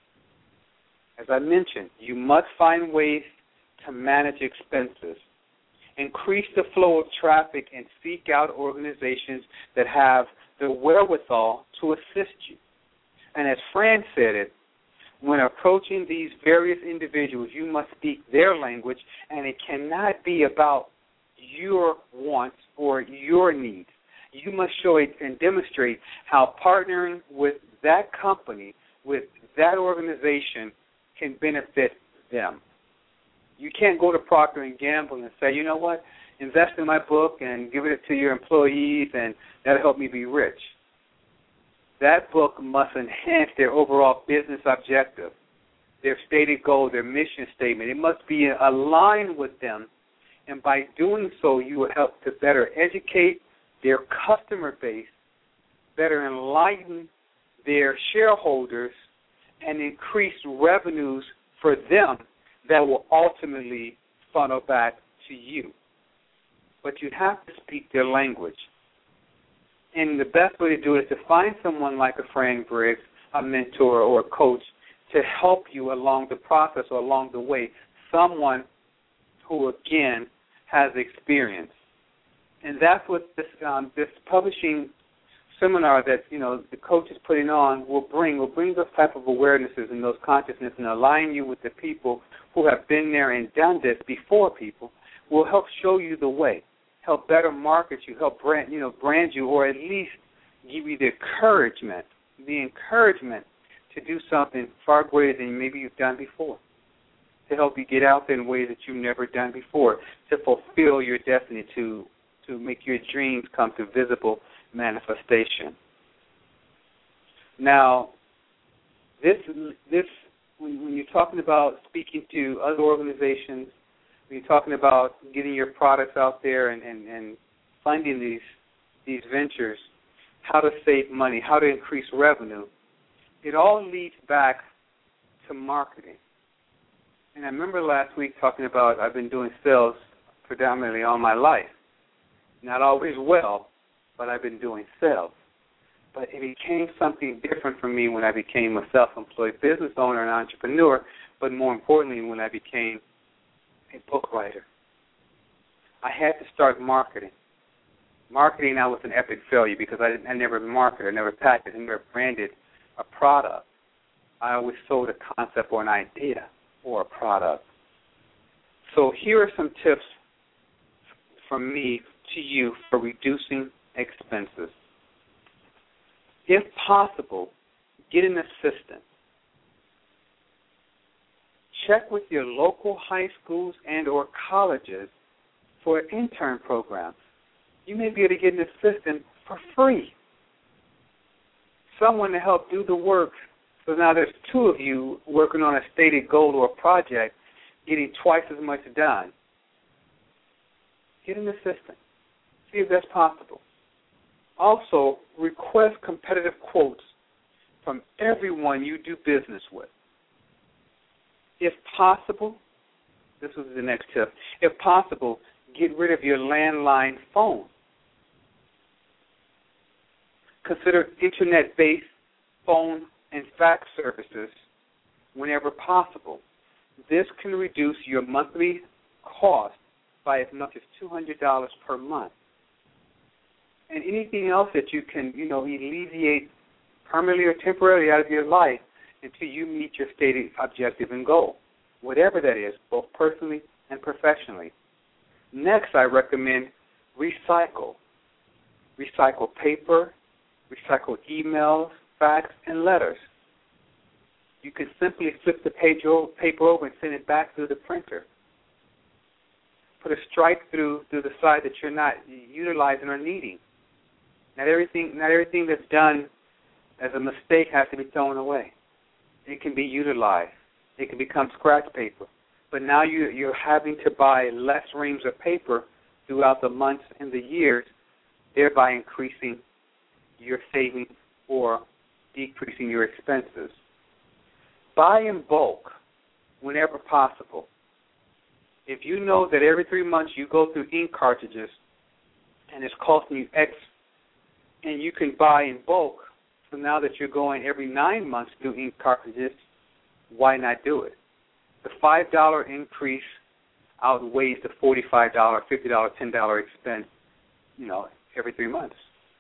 As I mentioned, you must find ways to manage expenses, increase the flow of traffic, and seek out organizations that have the wherewithal to assist you. And as Fran said it, when approaching these various individuals, you must speak their language, and it cannot be about your wants or your needs. You must show it and demonstrate how partnering with that company, with that organization, can benefit them. You can't go to Procter & Gamble and say, you know what, invest in my book and give it to your employees and that'll help me be rich. That book must enhance their overall business objective, their stated goal, their mission statement. It must be aligned with them, and by doing so, you will help to better educate their customer base, better enlighten their shareholders, and increase revenues for them that will ultimately funnel back to you. But you have to speak their language. And the best way to do it is to find someone like a Fran Briggs, a mentor or a coach, to help you along the process or along the way, someone who, again, has experience. And that's what this publishing seminar that, the coach is putting on will bring those type of awarenesses and those consciousness and align you with the people who have been there and done this before people, will help show you the way, help better market you, help brand you, or at least give you the encouragement to do something far greater than maybe you've done before, to help you get out there in ways that you've never done before, to fulfill your destiny, to make your dreams come to visible manifestation. Now, this when you're talking about speaking to other organizations, when you're talking about getting your products out there and funding these ventures, how to save money, how to increase revenue, it all leads back to marketing. And I remember last week talking about I've been doing sales predominantly all my life. Not always well, but I've been doing sales. But it became something different for me when I became a self-employed business owner and entrepreneur, but more importantly when I became a book writer. I had to start marketing. Marketing now was an epic failure because I never marketed, I never packaged, I never branded a product. I always sold a concept or an idea or a product. So here are some tips from me to you for reducing expenses. If possible, get an assistant. Check with your local high schools and or colleges for intern programs. You may be able to get an assistant for free. Someone to help do the work. So now there's two of you working on a stated goal or a project, getting twice as much done. Get an assistant. See if that's possible. Also, request competitive quotes from everyone you do business with. If possible, this was the next tip, if possible, get rid of your landline phone. Consider internet-based phone and fax services whenever possible. This can reduce your monthly cost by as much as $200 per month. and anything else that you can, alleviate permanently or temporarily out of your life until you meet your stated objective and goal, whatever that is, both personally and professionally. Next, I recommend recycle. Recycle paper, recycle emails, fax, and letters. You can simply flip the paper over and send it back through the printer. Put a stripe through the side that you're not utilizing or needing. Not everything that's done as a mistake has to be thrown away. It can be utilized. It can become scratch paper. But now you're having to buy less reams of paper throughout the months and the years, thereby increasing your savings or decreasing your expenses. Buy in bulk whenever possible. If you know that every 3 months you go through ink cartridges and it's costing you X, and you can buy in bulk, so now that you're going every 9 months through ink cartridges, why not do it? The $5 increase outweighs the $45, $50, $10 expense, every 3 months.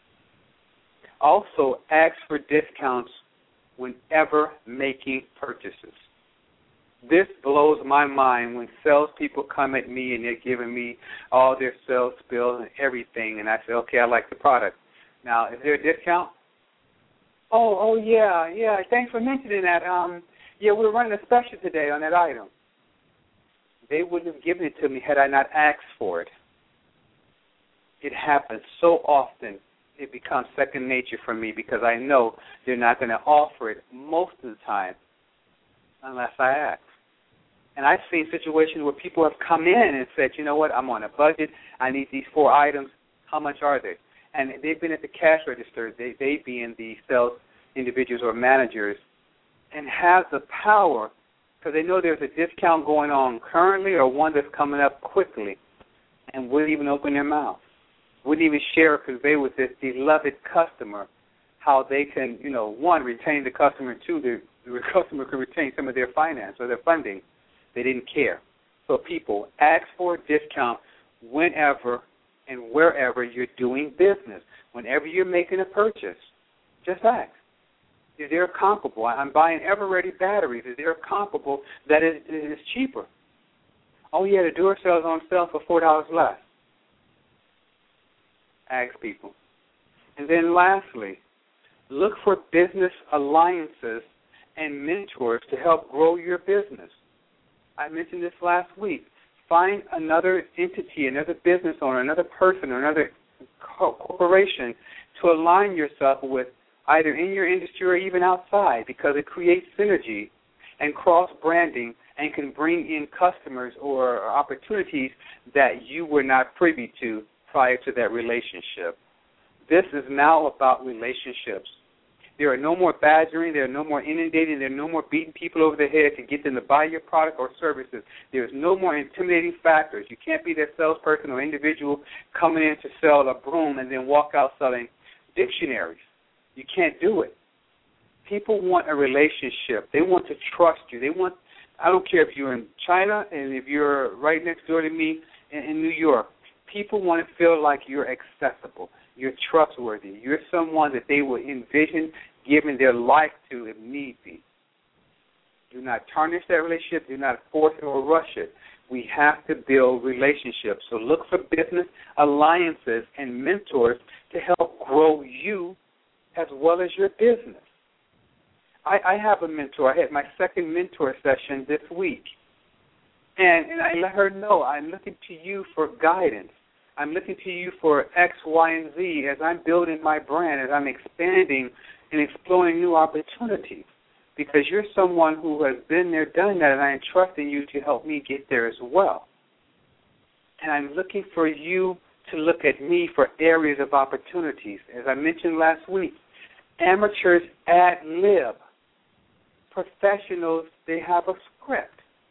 Also, ask for discounts whenever making purchases. This blows my mind when salespeople come at me and they're giving me all their sales bills and everything, and I say, okay, I like the product. Now, is there a discount? Oh, yeah, thanks for mentioning that. Yeah, we're running a special today on that item. They wouldn't have given it to me had I not asked for it. It happens so often, it becomes second nature for me because I know they're not going to offer it most of the time unless I ask. And I've seen situations where people have come in and said, you know what, I'm on a budget, I need these 4 items, how much are they? And they've been at the cash register, they being the sales individuals or managers, and have the power because they know there's a discount going on currently or one that's coming up quickly, and wouldn't even open their mouth, wouldn't even share or convey with this beloved customer how they can, one, retain the customer, and two, the customer can retain some of their finance or their funding. They didn't care. So people, ask for a discount whenever and wherever you're doing business. Whenever you're making a purchase, just ask. Is there a comparable? I'm buying Everready batteries. Is there a comparable that is cheaper? Oh, yeah, the Duracell's on sale for $4 less. Ask people. And then lastly, look for business alliances and mentors to help grow your business. I mentioned this last week. Find another entity, another business owner, another person, or another corporation to align yourself with either in your industry or even outside because it creates synergy and cross-branding and can bring in customers or opportunities that you were not privy to prior to that relationship. This is now about relationships. There are no more badgering. There are no more inundating. There are no more beating people over the head to get them to buy your product or services. There's no more intimidating factors. You can't be that salesperson or individual coming in to sell a broom and then walk out selling dictionaries. You can't do it. People want a relationship. They want to trust you. I don't care if you're in China and if you're right next door to me in New York. People want to feel like you're accessible. You're trustworthy. You're someone that they will envision giving their life to if need be. Do not tarnish that relationship. Do not force it or rush it. We have to build relationships. So look for business alliances and mentors to help grow you as well as your business. I have a mentor. I had my second mentor session this week. And I let her know I'm looking to you for guidance. I'm looking to you for X, Y, and Z as I'm building my brand, as I'm expanding and exploring new opportunities. Because you're someone who has been there, done that, and I'm trusting you to help me get there as well. And I'm looking for you to look at me for areas of opportunities. As I mentioned last week, amateurs ad-lib. Professionals, they have a script.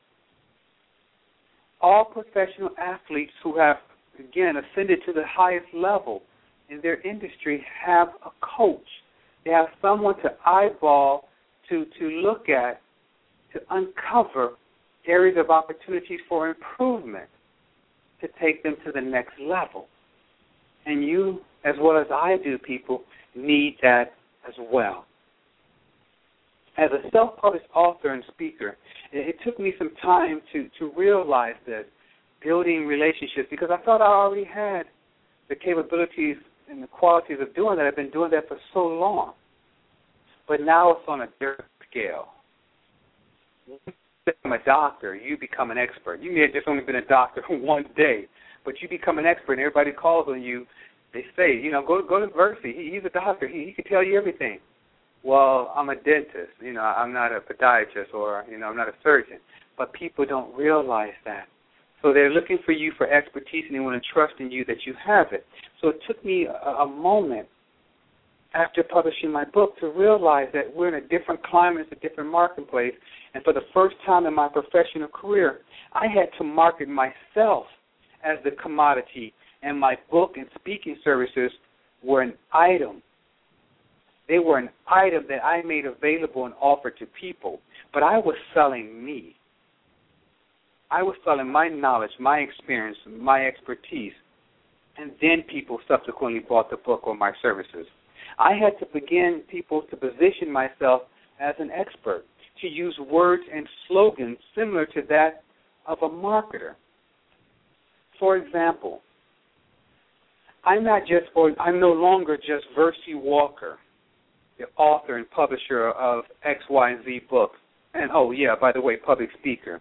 All professional athletes who have, again, ascended to the highest level in their industry have a coach. They have someone to eyeball, to look at, to uncover areas of opportunities for improvement to take them to the next level. And you, as well as I do, people, need that as well. As a self-published author and speaker, it took me some time to realize this, building relationships, because I thought I already had the capabilities and the qualities of doing that. I've been doing that for so long. But now it's on a different scale. When you become a doctor, you become an expert. You may have just only been a doctor for one day, but you become an expert, and everybody calls on you. They say, go to Versi. He's a doctor. He can tell you everything. Well, I'm a dentist. I'm not a podiatrist, or, I'm not a surgeon. But people don't realize that. So they're looking for you for expertise, and they want to trust in you that you have it. So it took me a moment after publishing my book to realize that we're in a different climate, a different marketplace, and for the first time in my professional career, I had to market myself as the commodity, and my book and speaking services were an item. They were an item that I made available and offered to people, but I was selling me. I was selling my knowledge, my experience, my expertise, and then people subsequently bought the book or my services. I had to begin people to position myself as an expert, to use words and slogans similar to that of a marketer. For example, I'm no longer just Versi Walker, the author and publisher of X, Y, and Z books. And, by the way, public speaker.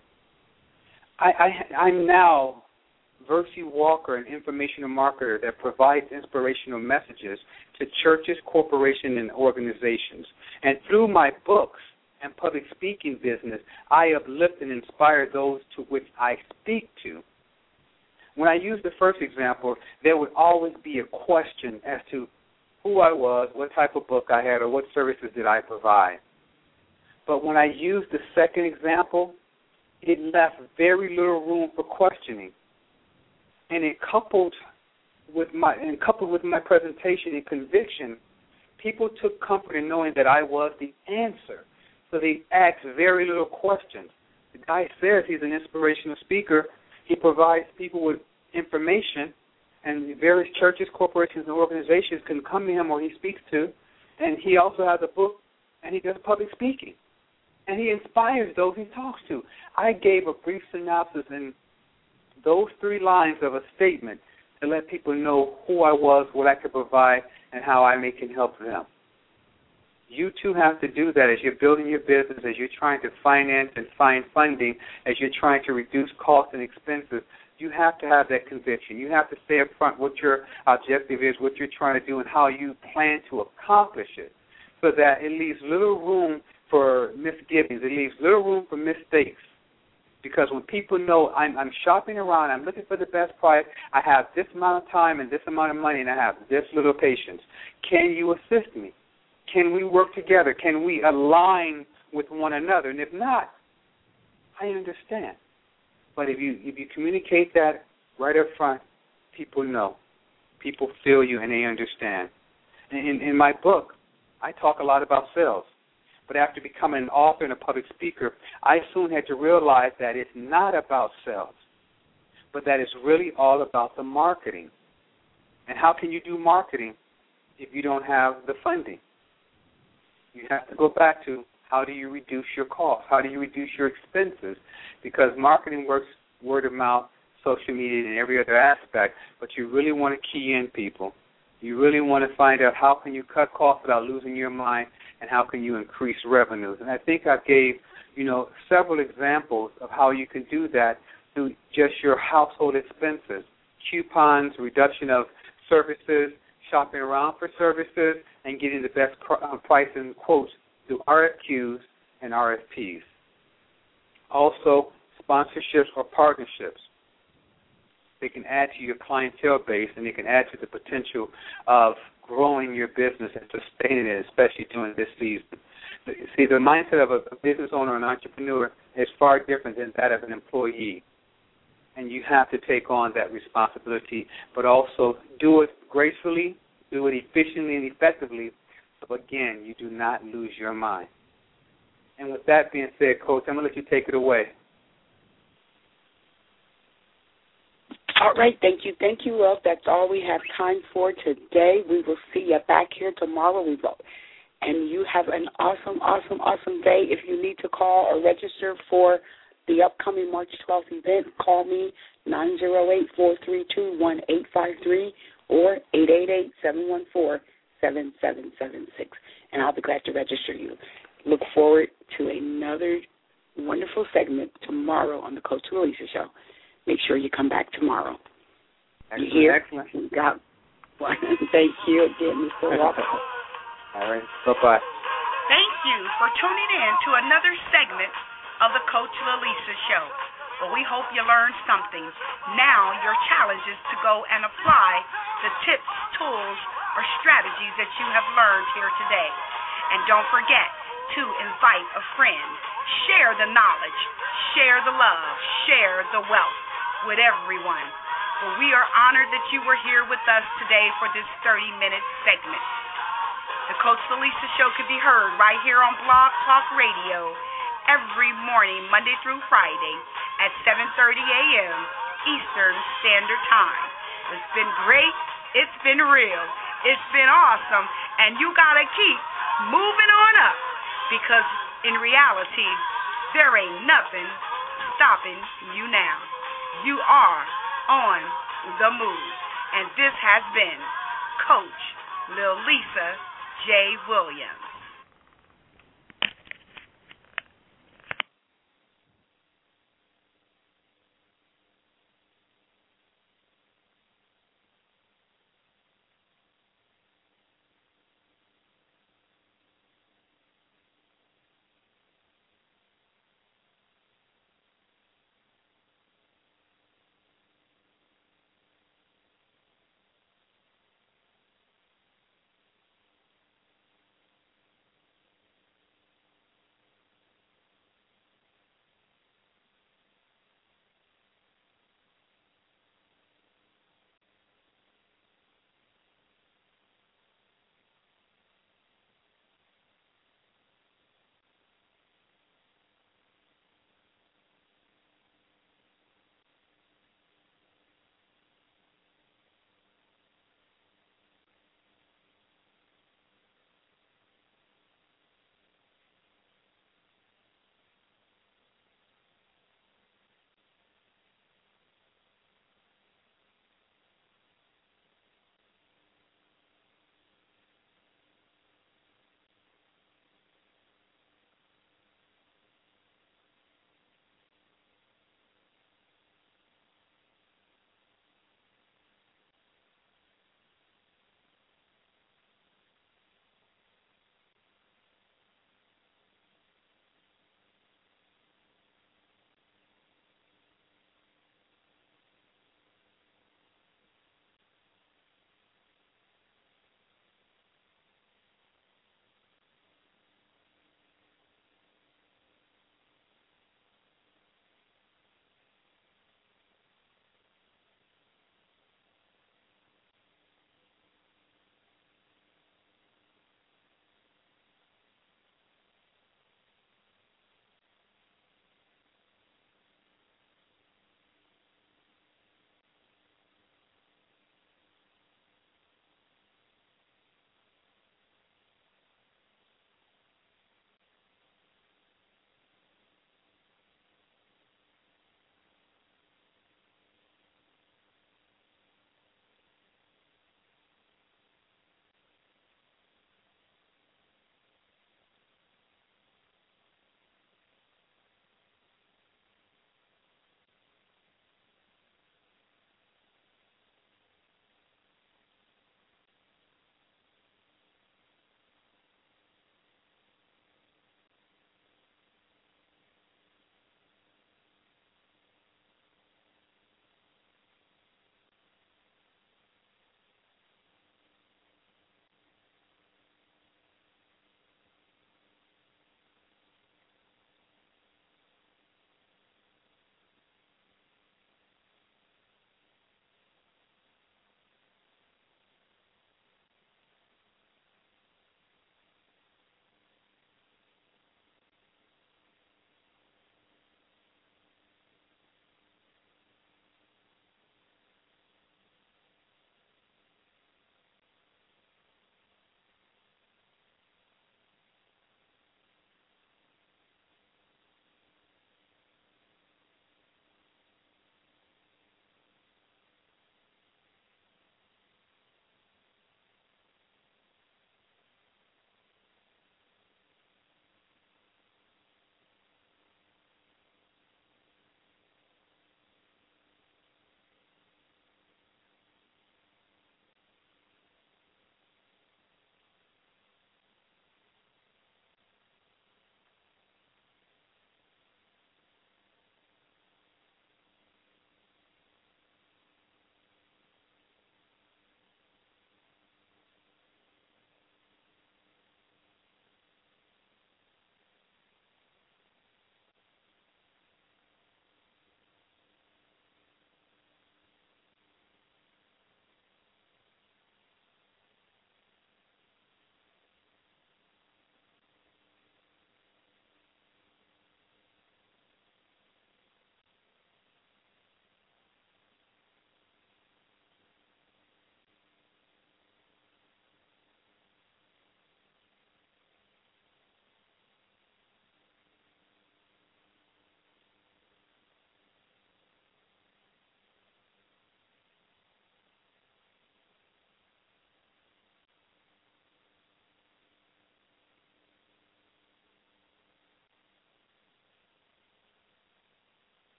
I'm now Versi Walker, an informational marketer that provides inspirational messages to churches, corporations, and organizations. And through my books and public speaking business, I uplift and inspire those to which I speak to. When I use the first example, there would always be a question as to who I was, what type of book I had, or what services did I provide. But when I used the second example, it left very little room for questioning. And it coupled with my presentation and conviction, people took comfort in knowing that I was the answer. So they asked very little questions. The guy says he's an inspirational speaker. He provides people with information, and various churches, corporations, and organizations can come to him or he speaks to. And he also has a book, and he does public speaking. And he inspires those he talks to. I gave a brief synopsis in those 3 lines of a statement to let people know who I was, what I could provide, and how I can help them. You too have to do that as you're building your business, as you're trying to finance and find funding, as you're trying to reduce costs and expenses. You have to have that conviction. You have to stay up front what your objective is, what you're trying to do, and how you plan to accomplish it, so that it leaves little room for misgivings. It leaves little room for mistakes. Because when people know I'm shopping around, I'm looking for the best price, I have this amount of time and this amount of money, and I have this little patience. Can you assist me? Can we work together? Can we align with one another? And if not, I understand. But if you communicate that right up front, people know. People feel you and they understand. In my book, I talk a lot about sales. But after becoming an author and a public speaker, I soon had to realize that it's not about sales, but that it's really all about the marketing. And how can you do marketing if you don't have the funding? You have to go back to how do you reduce your costs? How do you reduce your expenses? Because marketing works word of mouth, social media, and every other aspect, but you really want to key in people. You really want to find out how can you cut costs without losing your mind, and how can you increase revenues. And I think I gave, several examples of how you can do that through just your household expenses, coupons, reduction of services, shopping around for services, and getting the best price and quotes through RFQs and RFPs. Also, sponsorships or partnerships. They can add to your clientele base, and they can add to the potential of growing your business and sustaining it, especially during this season. See, the mindset of a business owner and entrepreneur is far different than that of an employee. And you have to take on that responsibility, but also do it gracefully, do it efficiently and effectively, so again, you do not lose your mind. And with that being said, Coach, I'm going to let you take it away. All right, thank you, love. That's all we have time for today. We will see you back here tomorrow. And you have an awesome, awesome, awesome day. If you need to call or register for the upcoming March 12th event, call me 908-432-1853 or 888-714-7776, and I'll be glad to register you. Look forward to another wonderful segment tomorrow on the Coach Lalisa Show. Make sure you come back tomorrow. Excellent, you hear? Excellent. Thank you again, Mr. Walker. All right, bye-bye. Thank you for tuning in to another segment of the Coach Lalisa Show. Well, we hope you learned something. Now your challenge is to go and apply the tips, tools, or strategies that you have learned here today. And don't forget to invite a friend. Share the knowledge, share the love, share the wealth with everyone. Well, we are honored that you were here with us today for this 30-minute segment. The Coach Lalisa Show can be heard right here on Blog Talk Radio every morning, Monday through Friday at 7:30 a.m. Eastern Standard Time. It's been great. It's been real. It's been awesome. And you got to keep moving on up because in reality, there ain't nothing stopping you now. You are on the move. And this has been Coach Lalisa J. Williams.